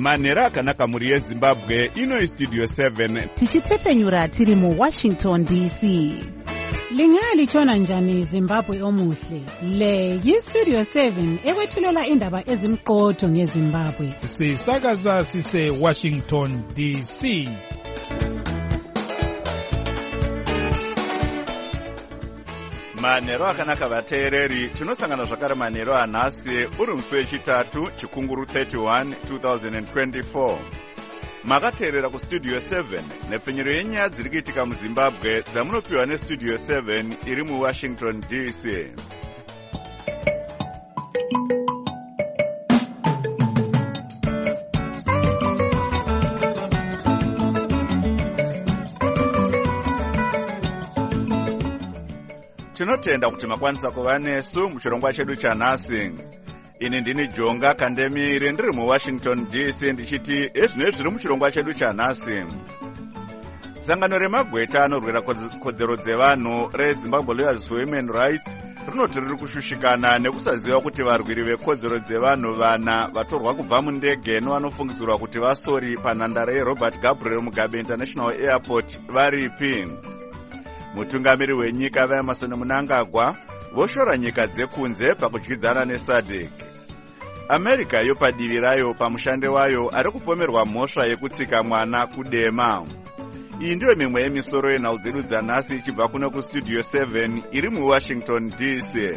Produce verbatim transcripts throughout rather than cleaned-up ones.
manhero akanaka muri yezimbabwe. Ino Studio seven tichitsepenyura tiri mu Washington D C. Lingalitshona njani Zimbabwe omuhle? Le yi-Studio seven ekwethulela indaba ezimqotho ngeZimbabwe. Sisakaza sise Washington D C. manhero akanaka vateereri, tinosangana zvakare manhero anhasi uri musi wechitatu chikunguru thirty-one twenty twenty-four. Makateerera kustudio seven nepfenyero yenyaya dziri kuitika muZimbabwe dzamunopiwa nestudio seven iri muWashington D C. Tinotenda kuti makwanisa kuva nesu muchirongwa chedu chanhasi. Ini ndini Jonga Kandemire ndiri muWashington D C ndichiti ezvinezvi zviri muchirongwa chedu chanhasi. Sangano remagweta anorwira kodzero dzevanhu reZimbabwe Lawyers for Women Rights rinoti riri kushushikana nekusaziva kuti varwiri vekodzero dzevanhu vana vatorwa kubva mundege nevanofungidzirwa kuti vasori panhandare yeRobert Gabriel Mugabe International Airport varipi. Mutungamiri wenyika vaEmerson Mnangagwa voshora nyika dzekunze pakudyidzana neSADC. America yopa divi rayo pamushande wayo ari kupomerwa mhosva yekutsika mwana kudema. Iyi ndiyo mimwe yemisoro yenhau dzedu dzanhasi ichibva kuno kustudio seven iri muWashington D C.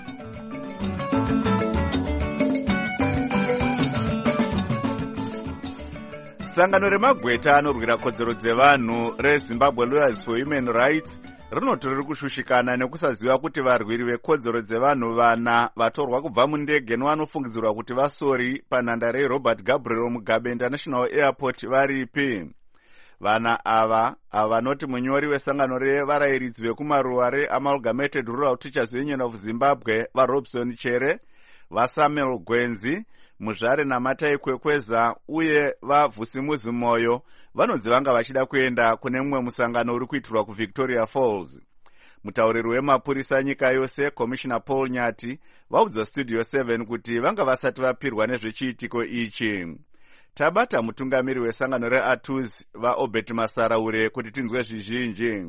Sangano remagweta anorwira kodzero dzevanhu reZimbabwe Lawyers for Women Rights rinoti riri kushushikana nekusaziva kuti varwiri vekodzero dzevanhu vana vatorwa kubva mundege nevanofungidzirwa kuti vasori panhandare yeRobert Gabriel Mugabe International Airport varipi. Vana ava avanoti munyori wesangano revarayiridzi vekumaruwa reAmalgamated Rural Teachers Union of Zimbabwe vaRobson Chere, vaSamuel Gwenzi, Muzvare naMatai Kwekweza uye vaVhusimuzi Moyo vanonzi vanga vachida kuenda kune mumwe musangano uri kuitirwa kuVictoria Falls. Mutauriri wemapurisa nyika yose Commissioner Paul Nyati vaudza Studio seven kuti vanga vasati vapirwa nezvechiitiko ichi. Tabata mutungamiri wesangano reATUS vaObert Masaraure kuti tinzwe zvizhinji.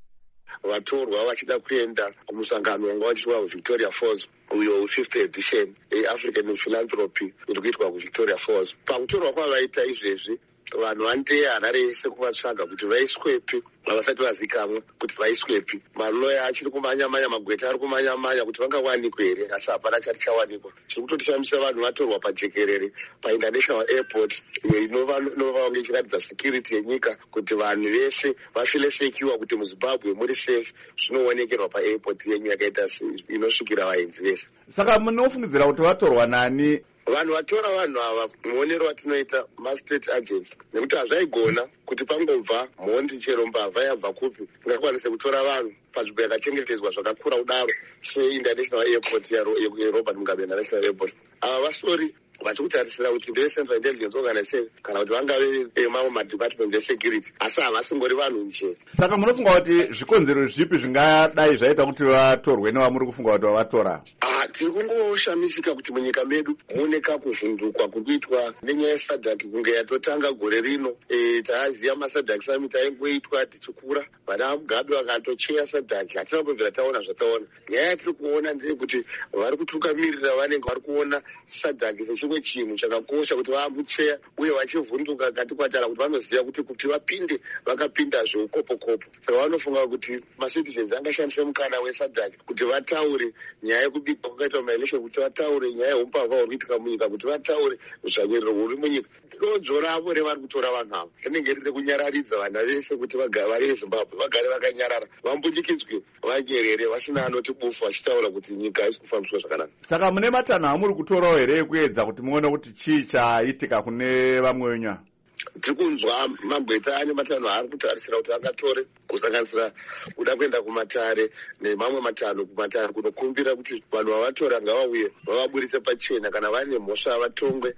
Vatorwa vachida kuenda kumusangano wanga wachiitwa kuVictoria Falls uyo fifth edition yeAfrican Philanthropy iri kuitwa kuVictoria Falls. Pakutorwa kwavaita izvezvi vanhu vandeya harare yese kuvatsvaga kuti vaiswepi havasati vazikamwa kuti vaiswepi. Maloya achiri kumanya-manya, magweta ari kumanya-manya kuti vangawanikwe here, asi hapana chati chawanikwa. Chiri kutotishamisa vanhu vatorwa pajekerere paInternational Airport inova vange ichiratidza security yenyika kuti vanhu vese vafile sekiwa kuti muZimbabwe muri safe zvinoonekerwa paairport yenyu yakaita inosvikira vaenzi vese. Saka munofungidzira kuti vatorwa nani? Vanhu vatora vanhu ava muonero watinoita ma-state agents, nekuti hazvaigona kuti pangobva mhondi chero mbavha yabva kupi ingakwanise kutora vanhu panzvimbo yakachengetedzwa zvakakura kudaro seInternational Airport yeRobert Mugabe International Airport. Ava vasori vachikutarisira kuti ndeve Central Intelligence Organization kana kuti vangave emamwe madepartment esecurity, asi havasingori vanhu nje. Saka munofunga kuti zvikonzero zvipi zvingadai zvaita kuti vatorwe nevamuri kufunga kuti vavatora? Ah, tiri kungoshamisika kuti munyika medu mune kakuvhundukwa kurikuitwa nenyaya yeSADC kunge yatotanga gore rino. E, taaziva maSADC summit aingoitwa tichikura, vana Mugabe vakatocheya SADC, hatina kubvira taona zvataona. Nyaya yatiri kuona ndeyekuti vari kutungamirira vanenge vari kuona SADC sechimwe chinhu chakakosha kuti vaakucheya uye vachivhunduka kati kwatara kuti vanoziva kuti kuti vapinde vakapinda zveukopo-kopo. Saka vanofunga kuti macitizens angashandise mukana weSADC kuti vataure nyaya yekubika kwakaitwa maelection, kuti vataure nyaya yeumbavha huri kuitika munyika, kuti vataure zvanyerero huri munyika. Rodzo ravo revari kutora vanhu ava rinenge riri kunyararidza vana vese kuti vari veZimbabwe vagare vakanyarara, vambunyikidzwe, vanyerere, vasina anoti bufu vachitaura kuti nyika haisi kufambiswa zvakanaka. Saka mune matanho amuri kutorawo here ekuedza kuti muone kuti chii chaitika kune vamwe venyu? Tiri kunzwa magweta ane matanho ari kutarisira kuti angatore, kusanganisira kuda kuenda kumatare nemamwe matanho kumatare kunokumbira kuti vanhu vavatora ngavauye vavaburitse pachena kana vane mhosva vatongwe.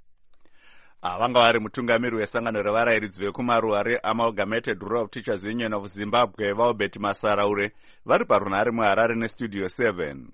Vanga vari mutungamiri wesangano revarayiridzi vekumaruwa reAmalgamated Rural Teachers Union of Zimbabwe vaObert Masaraure vari parunhare muHarare nestudio seven.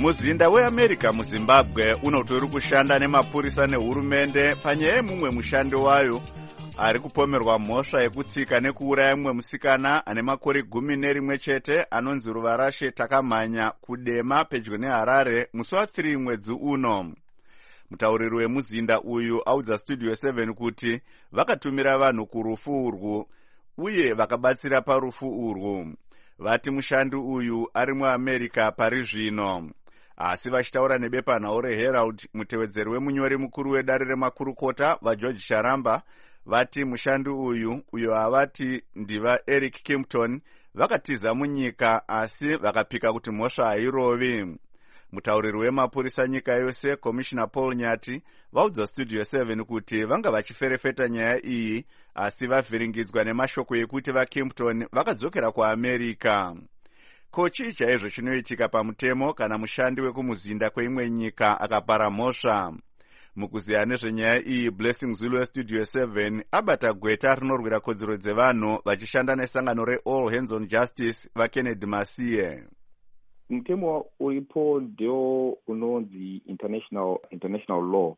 muzinda weamerica muzimbabwe unotori kushanda nemapurisa nehurumende panyaya yemumwe mushandi wayo ari kupomerwa mhosva yekutsika nekuuraya mumwe musikana ane makore gumi nerimwe chete anonzi Ruvarashe Takamhanya kudema pedyo neHarare musi wathiri mwedzi uno. Mutauriri wemuzinda uyu audza Studio seven kuti vakatumira vanhu kurufu urwu uye vakabatsira parufu urwu. Vati mushandi uyu ari muAmerica pari zvino. Asi vachitaura nebepanhau reHerald, mutevedzeri wemunyori mukuru wedare remakurukota vaGeorge Sharamba vati mushandi uyu uyo avati ndiva Eric Kimpton vakatiza munyika asi vakapika kuti mhosva hairovi. Mutauriri wemapurisa nyika yose Commissioner Paul Nyati vaudza Studio seven kuti vanga vachiferefeta nyaya iyi asi vavhiringidzwa nemashoko ekuti vaKimpton vakadzokera kuAmerica. Ko chii chaizvo chinoitika pamutemo kana mushandi wekumuzinda kweimwe nyika akapara mhosva? Mukuziya nezvenyaya iyi, Blessing Zulu weStudio seven abata gweta rinorwira kodzero dzevanhu vachishanda nesangano reAll Hands on Justice vaKennedy Masiye. Mtemo uripo ndio unonzi international international law,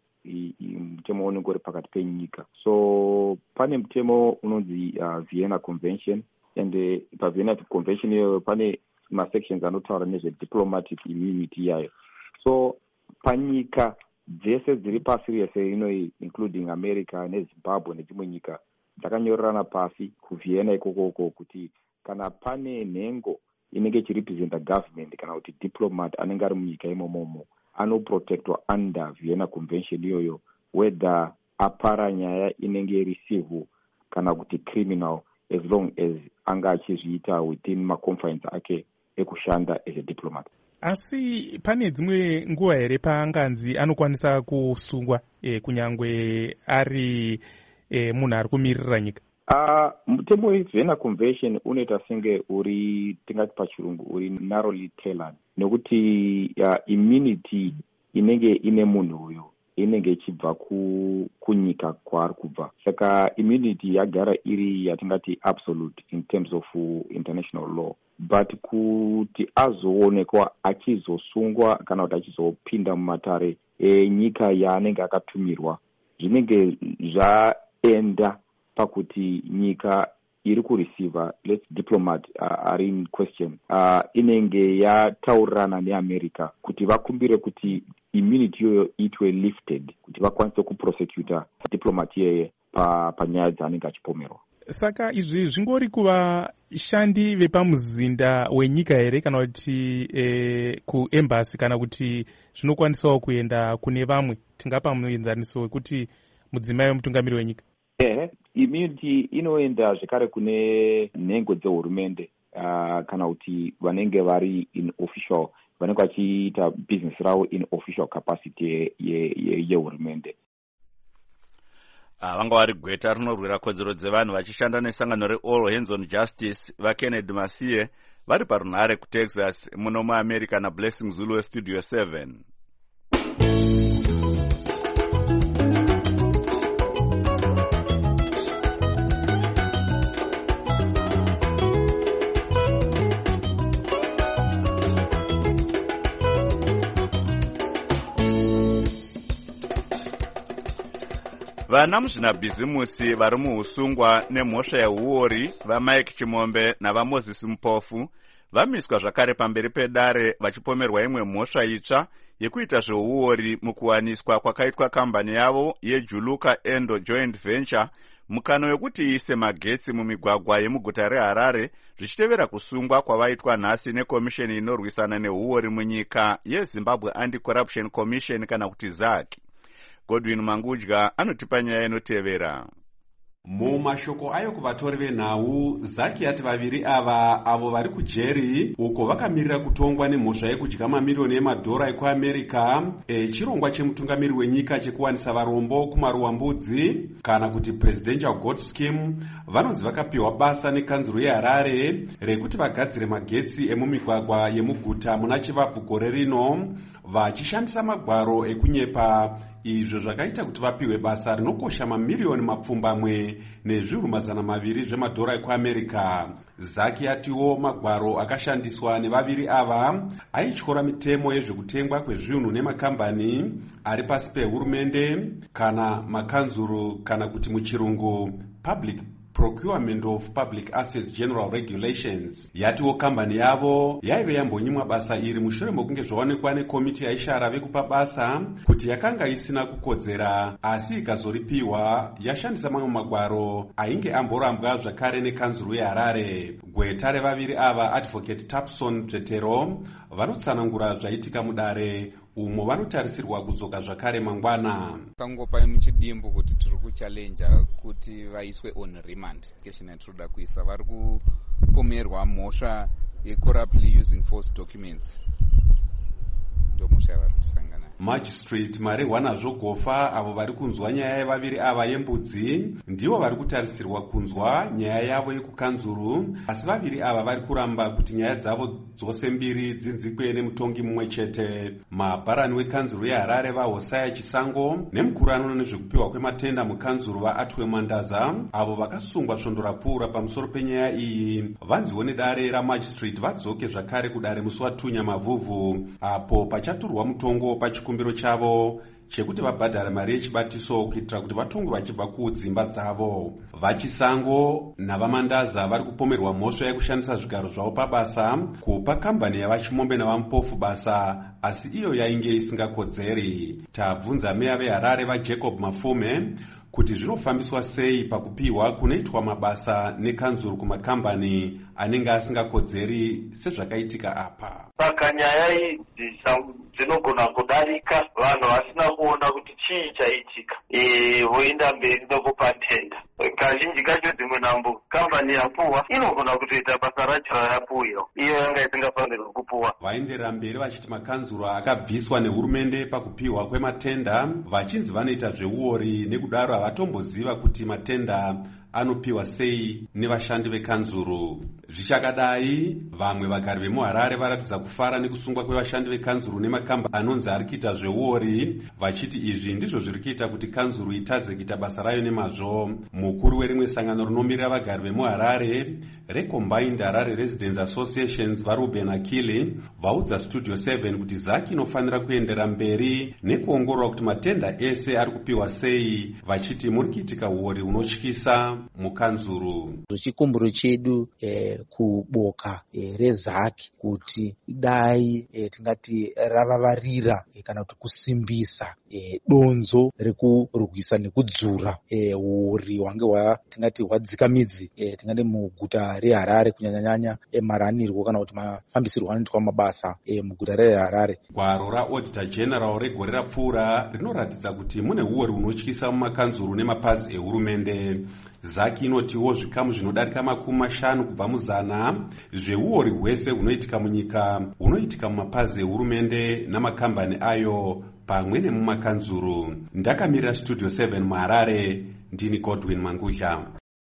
mtemo unongori pakati penyika. So pane mtemo unonzi uh, Vienna Convention, and uh, pa Vienna Convention yo pane ma sections anotaura nezve diplomatic immunity yayo. So panyika dzese dziri pasi rese ino, including America neZimbabwe nedzimwe nyika, dzakanyorerana pasi kuVienna ikoko kuti kana pane nhengo inenge ichirepresenta government kana kuti diplomat anenge ari munyika imomomo anoprotectwa under Vienna Convention iyoyo, whether apara nyaya inenge receive kana kuti criminal, as long as anga achizviita within maconfines ake ekushanda as a diplomat. Asi pane dzimwe nguva here paanganzi anokwanisa kusungwa e, kunyangwe ari e, munhu ari kumirira nyika? Uh, mutemo weVienna Convention unoita senge uri tingati pachirungu uri narrowly tailored, nekuti uh, immunity inenge ine munhu uyo inenge ichibva ku kunyika kwaari kubva. Saka immunity yagara iri yatingati absolute in terms of uh, international law, but kuti azoonekwa achizosungwa kana kuti achizopinda mumatare enyika yaanenge akatumirwa, zvinenge zvaenda pakuti nyika iri kureceiva, let's diplomat uh, are in question, uh, inenge yataurirana neAmerica kuti vakumbire kuti immunity yoyo itwe lifted kuti vakwanise kuprosecuta diplomat yeye pa panyaya dzaanenge achipomerwa. Saka izvi zvingori kuva shandi vepamuzinda wenyika here kana kuti e, kuembassy kana kuti zvinokwanisawo kuenda kune vamwe? Tingapa muenzaniso wekuti mudzimai wemutungamiri wenyika. Ehe, immunity inoenda zvekare kune nhengo dzehurumende, uh, kana kuti vanenge vari in official, vanenge vachiita business ravo in official capacity yehurumende. Ye, ye uh, vanga vari gweta rinorwira kodzero dzevanhu vachishanda nesangano reAll Hands on Justice vaKennedy Masiye vari parunhare kuTexas muno muAmerica naBlessing Zulu weStudio seven. Vana muzvinabhizimusi vari muusungwa nemhosva yeuori vaMike Chimombe navaMoses Mupofu vamiswa zvakare pamberi pedare vachipomerwa imwe mhosva itsva yekuita zveuori mukuwaniswa kwakaitwa kambani yavo yeJuluka Endo Joint Venture mukano wekuti iise magetsi mumigwagwa yemuguta reHarare, zvichitevera kusungwa kwavaitwa nhasi nekomisheni inorwisana neuori munyika yeZimbabwe Anti-Corruption Commission kana kuti zaki. Godwin Mangudya anotipa nyaya inotevera. Mumashoko ayo kuvatori venhau, Zaki yati vaviri ava avo vari kujeri uko vakamirira kutongwa nemhosva yekudya mamirioni emadhora ekuAmerica, e, chirongwa chemutungamiri wenyika chekuwanisa varombo kumaruwambudzi kana kuti Presidential God Scheme, vanonzi vakapiwa basa nekanzuro yeHarare rekuti vagadzire magetsi emumigwagwa yemuguta muna chivabvu gore rino vachishandisa magwaro ekunyepa izvo zvakaita kuti vapiwe basa rinokosha mamiliyoni mapfumbamwe nezviuru mazana maviri zvemadhora ekuamerica. Zaki atiwo magwaro akashandiswa nevaviri ava aityora mitemo yezvekutengwa kwezvinhu nemakambani ari pasi pehurumende kana makanzuru kana kuti muchirungu public Procurement of Public Assets General Regulations. Yatiwo kambani yavo yaive yambonyimwa basa iri mushure mokunge zvaonekwa nekomiti yaishara vekupa basa kuti yakanga isina kukodzera, asi ikazoripiwa yashandisa mamwe magwaro ainge amborambwa zvakare nekanzuru yeHarare. Gweta revaviri ava Advocate Tapson Petero vanotsanangura zvaitika mudare umo vanotarisirwa kudzoka zvakare mangwana. Tangopa muchidimbu kuti tiri kuchallenge kuti vaiswe on remand. Keshina tinoda kuisa vari kupomerwa mhosva yecorruptly using false documents. Ndo mhosva vari kusangana. Magistrate Marehwana Zvogofa avo vari kunzwa nyaya yevaviri ava yembudzi ndivo vari kutarisirwa kunzwa nyaya yavo yekukanzuru, asi vaviri ava vari kuramba kuti nyaya dzavo dzose mbiri dzinzikwe nemutongi mumwe chete. Mabharani wekanzuru yeHarare vaHosaya Chisango nemukuru anoona nezvekupiwa kwematenda mukanzuru vaAtwe Mandaza avo vakasungwa svondo rapfuura pamusoro penyaya iyi vanziwo nedare ramagistrate vadzoke zvakare kudare musi watunya mavhuvhu apo pachaturwa mutongo pachikumbiro chavo chekuti vabhadhara mari yechibatiso kuitira kuti vatongwe vachibva kudzimba dzavo. VaChisango navaMandaza vari kupomerwa mhosva yekushandisa zvigaro zvavo pabasa kupa kambani yavaChimombe navaMupofu basa, asi iyo yainge isingakodzeri. Tabvunza meya veHarare vaJacob Mafume kuti zvinofambiswa sei pakupiwa kunoitwa mabasa nekanzuru kumakambani anenge asingakodzeri sezvakaitika apa. Saka nyaya idzi dzinogona kudarika vanhu vasina kuona kuti chii chaitika e voenda mberi ndokupa tenda. Kazhinji kacho dzimwe nambo kambani yapuwa inogona kutoita basa racho rayapuwa iyo yanga isingafanirwi kupuwa. Vaenderera mberi vachiti makanzuru akabviswa nehurumende pakupiwa kwematenda vachinzi vanoita zveuori nekudaro havatomboziva kuti matenda anopiwa sei nevashandi vekanzuru. Zvichakadai vamwe vagari vemuHarare varatidza kufara nekusungwa kwevashandi vekanzuru nemakamba anonzi ari kuita zveuori, vachiti izvi ndizvo zviri kuita kuti kanzuru itadze kuita basa rayo nemazvo. Mukuru werimwe sangano rinomirira vagari vemuHarare Recombined Harare Residents Associations vaRuben Akili vaudza Studio seven kuti Zaki inofanira kuendera mberi nekuongorora kuti matenda ese ari kupiwa sei, vachiti muri kuitika uori unotyisa mukanzuru. Chikumbiro chedu eh, kuboka eh, reZaki kuti dai eh, tingati ravavarira eh, kana kuti kusimbisa eh, donzo rekurwisa nekudzura eh, uri wange wa tingati hwadzika midzi eh, tingati muguta reHarare kunyanyanya eh, maranirwo kana kuti mafambisirwo anoitwa mabasa eh, muguta reHarare. Gwaro raAuditor General regore rapfuura rinoratidza kuti mune uori unotyisa mumakanzuru nemapazi ehurumende. Zaki inotiwo zvikamu zvinodarika makumi mashanu kubva muzana zveuori hwese hunoitika munyika hunoitika mumapazi ehurumende namakambani ayo pamwe nemumakanzuru. Ndakamirira Studio seven muHarare, ndini Godwin Mangudla.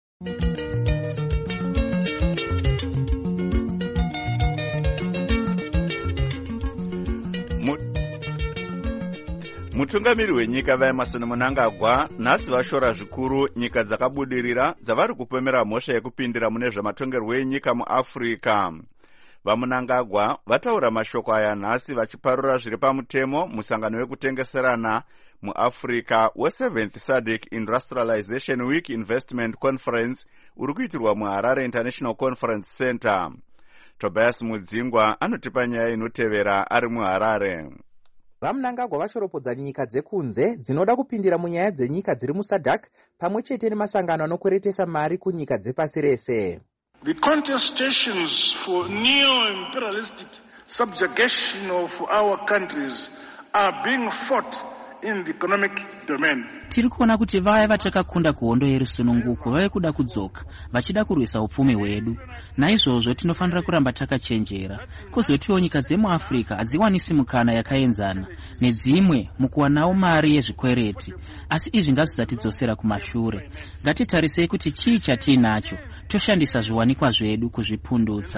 Mutungamiri wenyika vaEmmerson Mnangagwa nhasi vashora zvikuru nyika dzakabudirira dzavari kupemera mhosva yekupindira mune zvematongerwo enyika muAfrica. VaMnangagwa vataura mashoko aya nhasi vachiparura zviri pamutemo musangano wekutengeserana muAfrica we7th S A D C Industrialization Week Investment Conference uri kuitirwa muHarare International Conference Center. Tobias Mudzingwa anotipa nyaya inotevera ari muHarare. VaMnangagwa vashoropodza nyika dzekunze dzinoda kupindira munyaya dzenyika dziri muS A D C pamwe chete nemasangano anokweretesa mari kunyika dzepasi rese. The contestations for neo-imperialistic subjugation of our countries are being fought in the economic domain. Tiri kuona kuti vaya vatakakunda kuhondo yerusununguko vave kuda kudzoka vachida kurwisa upfumi hwedu. Naizvozvo tinofanira kuramba takachenjera. Kwozotiwo nyika dzemuAfrica hadziwanisi mukana yakaenzana nedzimwe mukuwanawo mari yezvikwereti, asi izvi ngazvisatidzosera kumashure. Ngatitarisei kuti chii chatiinacho toshandisa zviwanikwa zvedu kuzvipundutsa.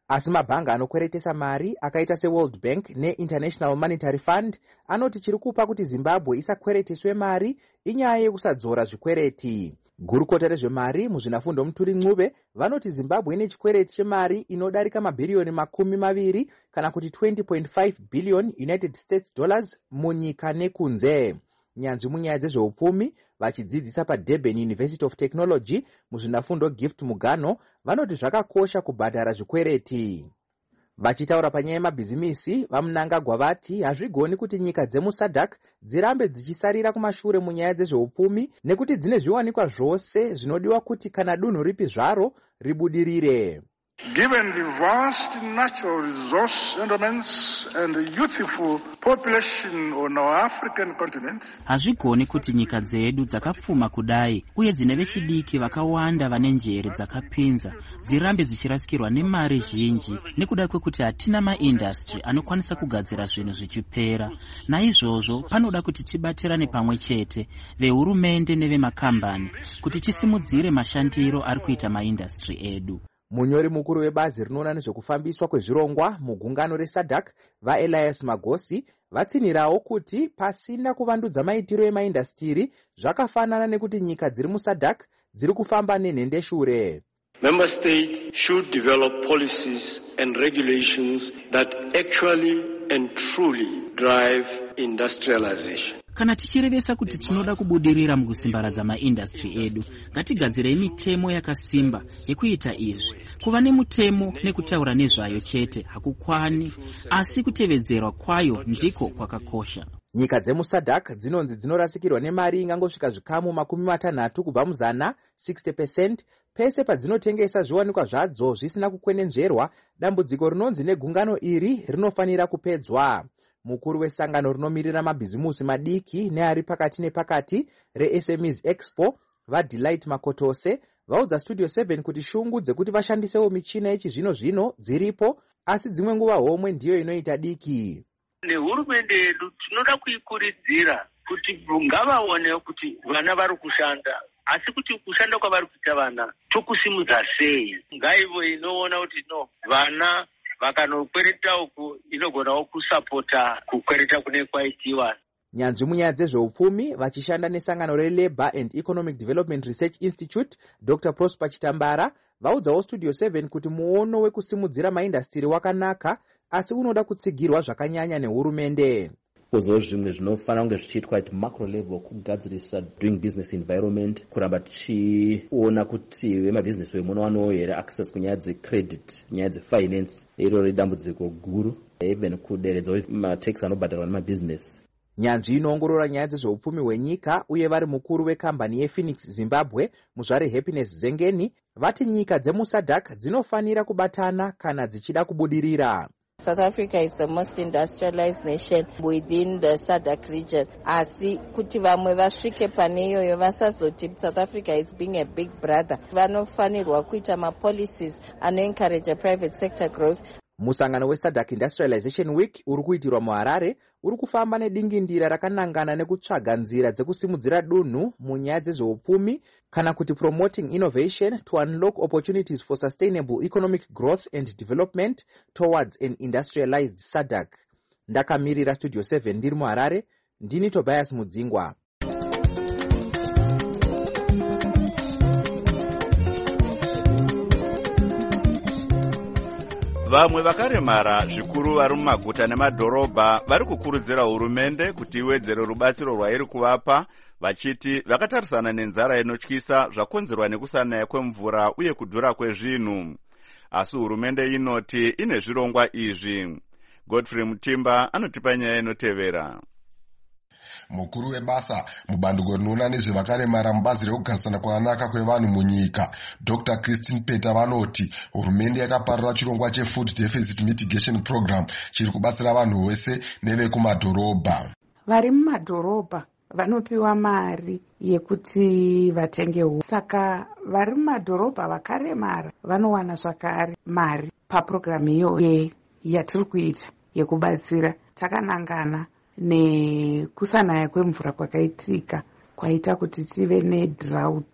asi mabhanga anokweretesa mari akaita seworld bank neinternational monetary fund anoti chiri kupa kuti zimbabwe isakwereteswe mari inyaya yekusadzora zvikwereti. Gurukota rezvemari muzvinafundo Muturi Ncube vanoti Zimbabwe ine chikwereti chemari inodarika mabhiriyoni makumi maviri kana kuti twenty point five billion United States dollars munyika nekunze. Nyanzvi munyaya dzezveupfumi vachidzidzisa paDurban University of Technology muzvinafundo Gift Mugano vanoti zvakakosha kubhadhara zvikwereti. Vachitaura panyaya yemabhizimisi, vaMnangagwa vati hazvigoni kuti nyika dzemusadhak dzirambe dzichisarira kumashure munyaya dzezveupfumi nekuti dzine zviwanikwa zvose zvinodiwa kuti kana dunhu ripi zvaro ribudirire. Given the vast natural resource endowments and the youthful population on our African continent, hazvigoni kuti nyika dzedu dzakapfuma kudai uye dzine vechidiki vakawanda vane njere dzakapinza dzirambe dzichirasikirwa nemari zhinji nekuda kwekuti hatina maindastry anokwanisa kugadzira zvinhu zvichipera. Naizvozvo panoda kuti tibatirane pamwe chete vehurumende nevemakambani kuti tisimudzire mashandiro ari kuita maindastry edu. Munyori mukuru webazi rinoona nezvekufambiswa kwezvirongwa mugungano resadhak vaElias Magosi vatsinirawo kuti pasina kuvandudza maitiro emaindastiri zvakafanana nekuti nyika dziri musadhak dziri kufamba nenhendeshure. Member states should develop policies and regulations that actually and truly drive industrialization. Kana tichirevesa kuti tinoda kubudirira mukusimbaradza maindastry edu, ngatigadzirei mitemo yakasimba yekuita izvi. Kuva nemutemo nekutaura nezvayo chete hakukwani, asi kutevedzerwa kwayo ndiko kwakakosha. Nyika dzemusadhak dzinonzi dzinorasikirwa nemari ingangosvika zvikamu makumi matanhatu kubva muzana sixty percent pese padzinotengesa zviwanikwa zvadzo zvisina kukwenenzverwa. Dambudziko rinonzi negungano iri rinofanira kupedzwa. Mukuru wesangano rinomirira mabhizimusi madiki neari pakati nepakati reS M Es Expo vaDelight Makotose vaudza Studio seven kuti shungu dzekuti vashandisewo michina yechizvino zvino dziripo, asi dzimwe nguva homwe ndiyo inoita diki. Nehurumende yedu tinoda kuikurudzira kuti ngavaone kuti vana vari kushanda, asi kuti kushanda kwavari kuita vana tokusimudza sei. Ngaivo inoona kuti no vana vakanokwereta uku inogonawo kusapota kukwereta kune kwaitiwa. Nyanzvi munyaya dzezveupfumi vachishanda nesangano reLabour and Economic Development Research Institute Doctor Prosper Chitambara vaudzawo Studio seven kuti muono wekusimudzira maindastiri wakanaka, asi unoda kutsigirwa zvakanyanya nehurumende. Kuzo zvimwe zvinofanira kunge zvichiitwa at macro level kugadzirisa doing business environment, kuramba tichiona kuti vemabhizinesi vemuno wanowo here access kunyaya dzecredit, nyaya dzefinance. Iro redambudziko guru, even kuderedza matax anobhadharwa nemabhizinesi. Nyanzvi inoongorora nyaya dzezveupfumi hwenyika uye vari mukuru wekambani yePhoenix Zimbabwe muzvare Happiness Zengeni vati nyika dzemusadhak dzinofanira kubatana kana dzichida kubudirira. South Africa is the most industrialized nation within the SADC region. Asi kuti vamwe vasvike pane iyoyo vasazoti South Africa is being a big brother. Vanofanirwa kuita ma-policies ano-encourage a private sector growth. Musangano weSADC Industrialization Week uri kuitirwa muHarare uri kufamba nedingindira rakanangana nekutsvaga nzira dzekusimudzira dunhu munyaya dzezveupfumi kana kuti promoting innovation to unlock opportunities for sustainable economic growth and development towards an industrialized SADC. Ndakamirira Studio seven ndiri muHarare, ndini Tobias Mudzingwa. Vamwe vakaremara zvikuru vari mumaguta nemadhorobha vari kukurudzira hurumende kuti iwedzere rubatsiro rwairi kuvapa, vachiti vakatarisana nenzara inotyisa zvakonzerwa nekusanaya kwemvura uye kudhura kwezvinhu. Asi hurumende inoti ine zvirongwa izvi. Godfrey Mutimba anotipa nyaya inotevera. Mukuru webasa mubandiko rinoona nezvevakaremara mubazi rekugarisana kwakanaka kwevanhu munyika Doctor Christine Peta vanoti hurumende yakaparura chirongwa chefood deficit mitigation program chiri kubatsira vanhu vese nevekumadhorobha. Vari mumadhorobha vanopiwa mari yekuti vatenge huni, saka vari mumadhorobha vakaremara vanowana zvakare mari papurogiramu iyoyo yatiri kuita yekubatsira. Takanangana nekusanaya kwemvura kwakaitika kwaita kuti tive nedrought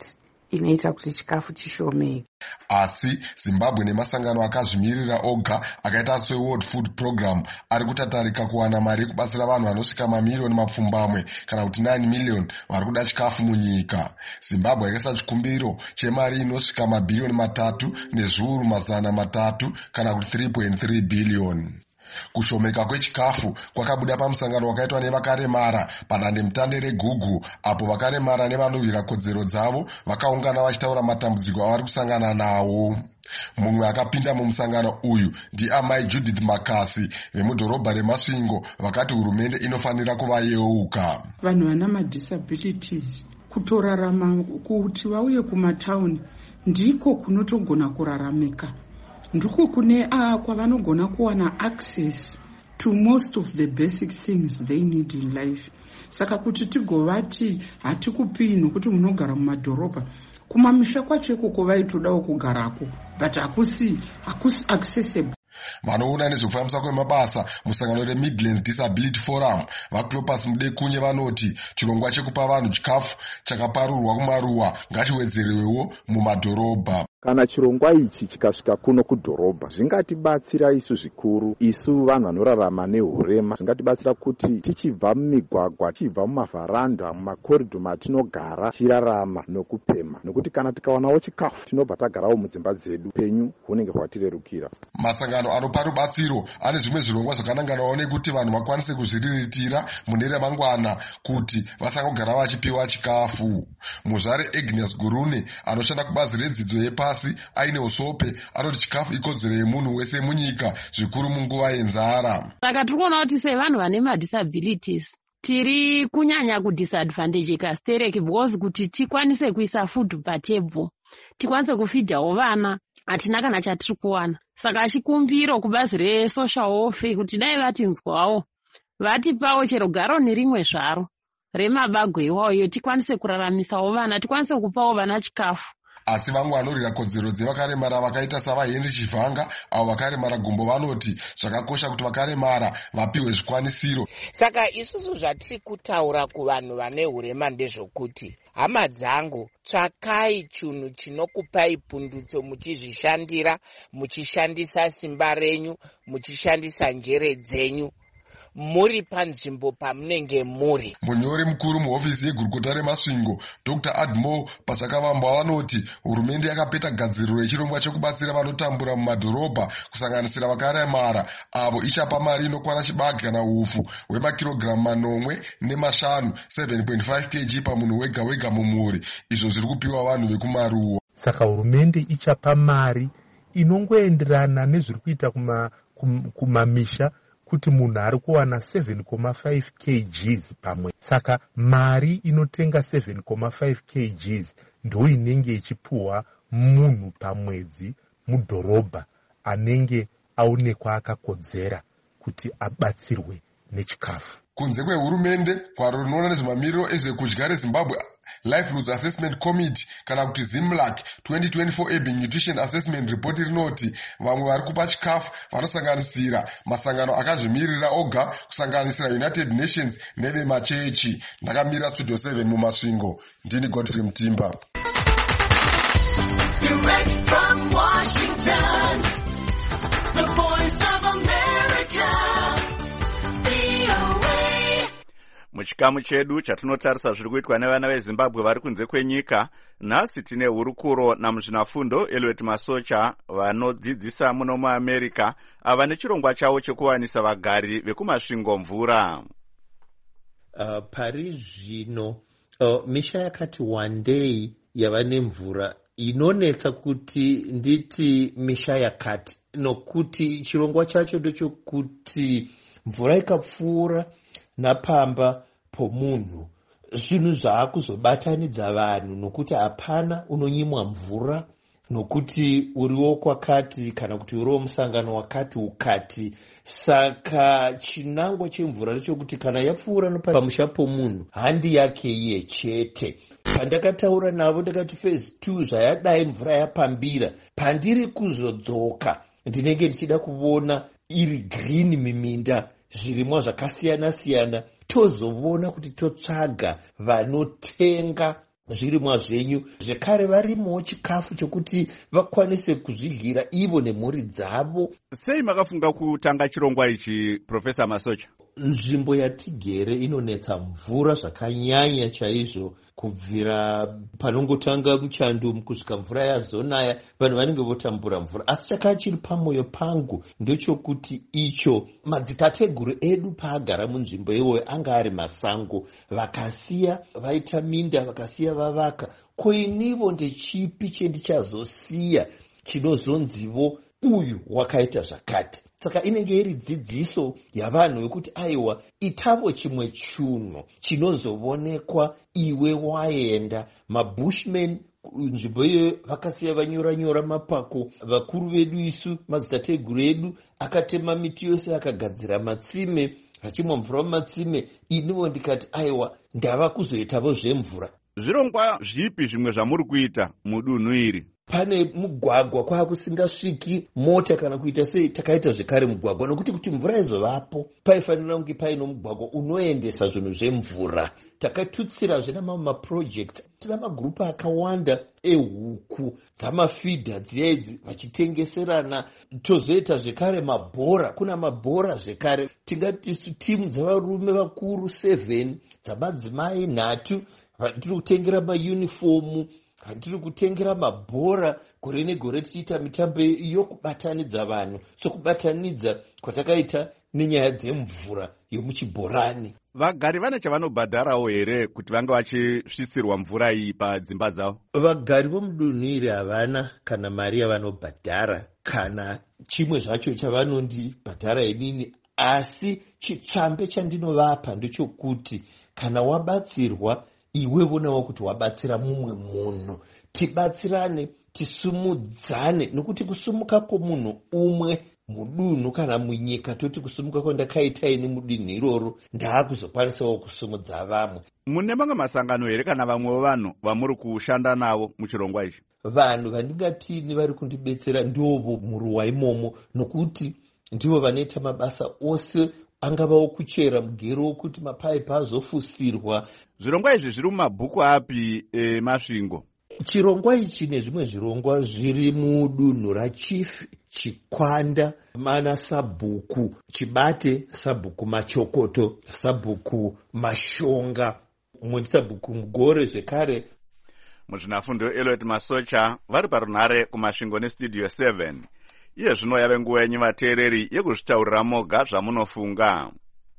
inoita kuti chikafu chishomeke. Asi Zimbabwe nemasangano akazvimirira oga akaita seWorld Food Program ari kutatarika kuwana mari yekubatsira vanhu vanosvika mamiliyoni mapfumbamwe kana kuti nine million vari kuda chikafu munyika. Zimbabwe yakaisa chikumbiro chemari inosvika mabhiliyoni matatu nezviuru mazana matatu kana kuti three point three billion. Kushomeka kwechikafu kwakabuda pamusangano wakaitwa nevakaremara padandemutande reGugu, apo vakaremara nevanowira kodzero dzavo vakaungana vachitaura matambudziko avari kusangana nawo. Mumwe akapinda mumusangano uyu ndiamai Judith Makasi vemudhorobha reMasvingo vakati hurumende inofanira kuvayeuka. Vanhu vana madisabilities kutorarama kuti vauye kumatauni ndiko kunotogona kuraramika, ndiko kune a kwavanogona kuwana access to most of the basic things they need in life. Saka kuti tigovati hatikupinhu kuti munogara mumadhorobha, kumamisha kwacho ikoko vaitodawo kugarako but hakusi hakusi accessible. Vanoona nezvekufambisa kwemabasa musangano reMidlands Disability Forum vaClopas Mudekunye vanoti chirongwa chekupa vanhu chikafu chakaparurwa kumaruwa ngachiwedzerewewo mumadhorobha. Kana chirongwa ichi chikasvika kuno kudhorobha zvingatibatsira isu zvikuru, isu vanhu vanorarama nehurema. Zvingatibatsira kuti tichibva mumigwagwa, tichibva mumavharanda, mumakoridho matinogara chirarama nokupema, nokuti kana tikawanawo chikafu tinobva tagarawo mudzimba dzedu, penyu hunenge hwatirerukira. Masangano anopa rubatsiro ane zvimwe zvirongwa zvakananganawo nekuti vanhu vakwanise kuzviriritira mune ramangwana kuti vasangogara vachipiwa chikafu. Muzvare Agnes Gurune anoshanda kubazi redzidzo yepa aine usope anoti chikafu ikodzero yemunhu wese munyika, zvikuru munguva yenzara. Saka tirikuona kuti sevanhu vane madisabilities tiri kunyanya kudisadvantageka stereki because kuti tikwanise kuisa food patable, tikwanise kufidhawo vana, hatina kana chatiri kuwana. Saka chikumbiro kubazi resocial welfare kuti dai vatinzwawo vatipawo chero garoni rimwe zvaro remabagwe iwayo tikwanise kuraramisawo vana, tikwanise kupawo vana chikafu. Asi vamwe vanorira kodzero dzevakaremara vakaita savaHenry Chivhanga avo vakaremara gumbo vanoti zvakakosha kuti vakaremara vapiwe zvikwanisiro. Saka isusu zvatiri kutaura kuvanhu vane hurema ndezvokuti hama dzangu, tsvakai chinhu chinokupai pundutso muchizvishandira, muchishandisa simba renyu, muchishandisa njere dzenyu, muri panzvimbo pamunenge muri. Munyori mukuru muhofisi yegurukota reMasvingo Doctor Admo Pasakavambwa vanoti hurumende yakapeta gadziriro yechirongwa chekubatsira vanotambura mumadhorobha kusanganisira vakaremara avo ichapa mari inokwana chibage kana ufu hwemakirogiramu manomwe nemashanu seven point five kilograms pamunhu wega wega mumhuri, izvo zviri kupiwa vanhu vekumaruwa. Saka hurumende ichapa mari inongoenderana nezviri kuita kuma, kum, kumamisha kuti munhu ari kuwana seven point five kilograms pamwe. Saka mari inotenga seven point five kilograms ndo inenge ichipuwa munhu pamwedzi mudhorobha anenge aonekwa akakodzera kuti abatsirwe nechikafu. Kunze kwehurumende, gwaro rinoona nezvemamiriro ezvekudya reZimbabwe Livelihoods Assessment Committee kana kuti ZIMLAC twenty twenty-four Urban Nutrition Assessment Report rinoti vamwe vari kupa chikafu vanosanganisira masangano akazvimirira oga kusanganisira United Nations nevemachechi. Ndakamira Studio seven muMasvingo, ndini Godfrey Mutimba. Direct from Washington, the voice of America, V O A. Muchikamu chedu chatinotarisa zviri kuitwa nevana veZimbabwe vari kunze kwenyika, nhasi tine hurukuro namuzvinafundo Elliot Masocha vanodzidzisa muno muAmerica ava nechirongwa chavo chekuwanisa vagari vekumasvingo mvura. Uh, pari zvino uh, misha yakati wandei yava nemvura inonetsa kuti nditi misha yakati, nokuti chirongwa chacho ndechokuti mvura ikapfuura napamba pomunhu zvinhu zvaakuzobatanidza vanhu, nokuti hapana unonyimwa mvura, nokuti uriwo kwakati kana kuti uriwo musangano wakati ukati. Saka chinangwa chemvura ndechokuti kana yapfuura pamusha pomunhu handi yake iye chete. Pandakataura navo ndakati phase two zvayadai mvura yapambira, pandiri kuzodzoka ndinenge ndichida kuona iri green miminda, zvirimwa zvakasiyana siyana, tozoona kuti totsvaga vanotenga zvirimwa zvenyu, zvekare varimowo chikafu chokuti vakwanise kuzvidyira ivo nemhuri dzavo. Sei makafunga kutanga chirongwa ichi, Profesa Masocha? Nzvimbo yatigere inonetsa mvura zvakanyanya chaizvo, kubvira panongotanga muchando kusvika mvura yazonaya vanhu vanenge votambura mvura. Asi chakanga chiri pamwoyo pangu ndochokuti icho madzitateguru edu paagara munzvimbo iyoyo anga ari masango, vakasiya vaita minda, vakasiya vavaka. Koinivo ndechipi chendichazosiya chinozonzivo uyu wakaita zvakati? Saka inenge iri dzidziso yavanhu wekuti aiwa itavo chimwe chunhu chinozovonekwa iwe waenda. Mabushmen nzvimbo iyoyo vakasiya vanyora nyora mapako, vakuru vedu isu madzitateguru edu akatema miti yose akagadzira matsime, vachimwa mvura mumatsime. Inivo ndikati aiwa ndava kuzoitavo zvemvura. Zvirongwa zvipi zvimwe zvamuri kuita mudunhu iri? Pane mugwagwa kwa kusingasviki mota kana kuita sei, takaita zvekare mugwagwa nokuti kuti mvura izovapo paifanira kunge paino mugwagwa unoendesa zvinhu zvemvura. Takatutsira zvina mamwe maproject, tina magrupu akawanda ehuku dzamafidha dziedzi vachitengeserana. Tozoita zvekare mabhora, kuna mabhora zvekare. Tingati timu dzavarume vakuru seven, dzamadzimai nhatu, tiri kutengera maunifomu, tiri kutengera mabhora. Gore negore tichiita mitambo yokubatanidza vanhu, sokubatanidza kwatakaita nenyaya dzemvura yomuchibhorani. Vagari vane chavanobhadharawo here kuti vange vachisvisirwa mvura iyi padzimba dzavo? Vagari vomudunhu iri havana kana mari yavanobhadhara kana chimwe zvacho chavanondibhadhara inini. Asi chitsvambe chandinovapa ndechokuti kana wabatsirwa iwe vonawo kuti wabatsira mumwe munhu. Tibatsirane, tisumudzane, nokuti kusumuka kwomunhu umwe mudunhu kana munyika, toti kusumuka kwandakaita ini mudunhu iroro ndaakuzokwanisawo kusumudza vamwe. Mune mamwe masangano here kana vamwewo vanhu vamuri kushanda navo muchirongwa ichi? Vanhu vandingatini vari kundibetsera ndovo muruwa imomo, nokuti ndivo vanoita mabasa ose angavawo kuchera mugero wokuti mapaipi azofusirwa. Zvirongwa izvi zviri mumabhuku api e, masvingo? Chirongwa ichi nezvimwe zvirongwa zviri mudunhu raChief, Chikwanda, mana sabhuku Chibate, sabhuku Machokoto, sabhuku Mashonga, mumwe sabhuku Mugore zvekare. Muzvinafundo Elliot Masocha vari parunhare kumasvingo nestudio seven. Iye zvino yave nguva yenyu vateereri yekuzvitaurira moga zvamunofunga.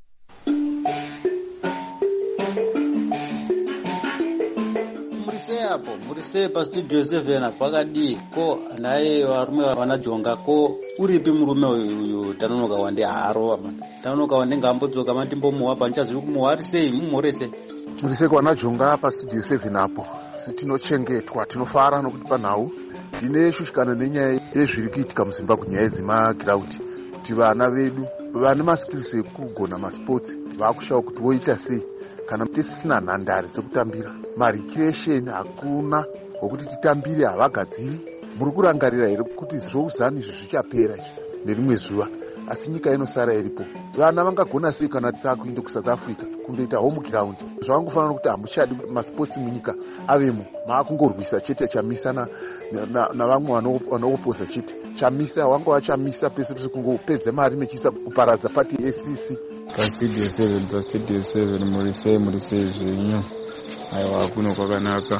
Murise apo, murise pastudio seven kwakadii ko naye varume vanajonga ko uripi murume uyu Tanonoka Wande arova mana. Tanonoka Wande ngambodzoka mandimbomuwa panchazi kumuwa ari sei mumhorese. Murise kwanajonga pastudio seven apo. Sitinochengetwa, tinofara nokuti panhau ndine shushikana nenyaya yezviri kuitika muZimbabwe, nyaya dzemagiraundi, kuti vana vedu vane maskills ekugona masports vakushawa kuti voita sei kana tisisina nhandare dzokutambira. Marecreation hakuna, wokuti titambire havagadziri. Muri kurangarira here kuti zvouzani izvi zvichapera izvi nerimwe zuva? Asi nyika inosara iripo. Vana vangagona sei kana takuenda kuSouth Africa kundoita home ground? Zvavangofanira kuti hamuchadi masports munyika avemo, maakungorwisa chete chamisa navamwe vanoopoza chete. Chamisa wanga vachamisa pese pese kungopedza mari mechisa kuparadza pati S C C. Pastudio seven, pastudio seven, murise murise zvenyu. Aiwa kuno kwakanaka.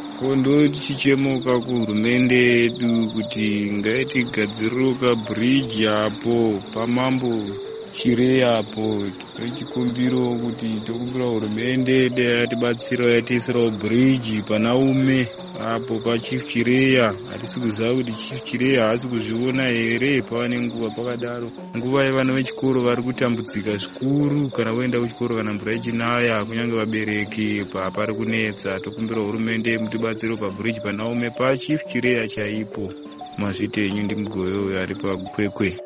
Kondo tichichemuka kuhurumende yedu kuti ngaitigadziriroka bridge apo pamambo Chire apo. Tichikumbiro kuti tokumbira hurumende yatibatsira yatiisirawo bridge panaume apo paChief Chireya. Hatisi kuziva kuti Chief Chireya haasi kuzviona here pavane nguva pakadaro. Nguva yevana vechikoro vari kutambudzika zvikuru kana voenda kuchikoro kana mvura ichinaya, kunyange vabereki pari kunetsa. Tokumbira hurumende mutibatsire pabridge panaume paChief Chireya chaipo. Mazvitenyu ndimugoyo ari pakwekwe.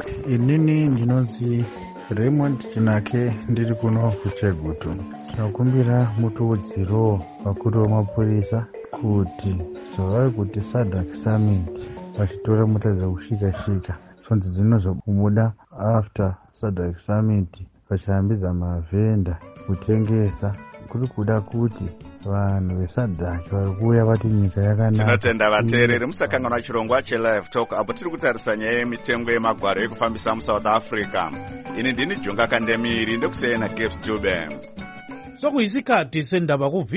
Inini ndinonzi Raymond Chinake, ndiri kuno kuChegutu. Tinokumbira mutuudziro vakuru vemapurisa kuti zvavari kuti SADC Summit vachitora mota dzekusvika-svika sonzi dzinozobuda after SADC Summit vachihambidza mavhenda kutengesa, kuri kuda kuti vanhu vesadhaki vari kuuya vati nyika yakanaka. Tinotenda vateereri musakanganwa chirongwa chelive talk apo tiri kutarisa nyaya yemitengo yemagwaro ekufambisa musouth africa. Ini ndini Jonga Kandemiri ndokusiyana Gabe Dube. Sokuyisikhathi sendaba ku